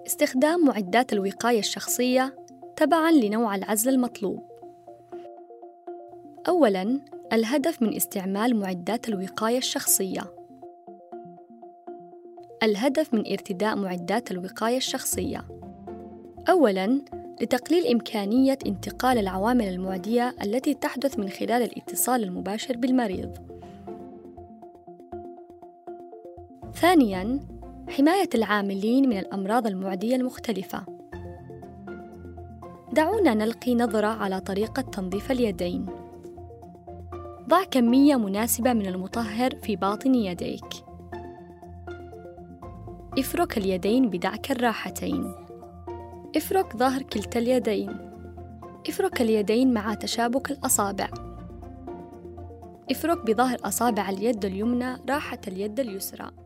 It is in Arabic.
استخدام معدات الوقاية الشخصية تبعاً لنوع العزل المطلوب. أولاً، الهدف من استعمال معدات الوقاية الشخصية. الهدف من ارتداء معدات الوقاية الشخصية: أولاً، لتقليل إمكانية انتقال العوامل المعدية التي تحدث من خلال الاتصال المباشر بالمريض. ثانياً، حماية العاملين من الأمراض المعدية المختلفة. دعونا نلقي نظرة على طريقة تنظيف اليدين. ضع كمية مناسبة من المطهر في باطن يديك. افرك اليدين بدعك الراحتين. افرك ظهر كلتا اليدين. افرك اليدين مع تشابك الأصابع. افرك بظهر أصابع اليد اليمنى راحة اليد اليسرى.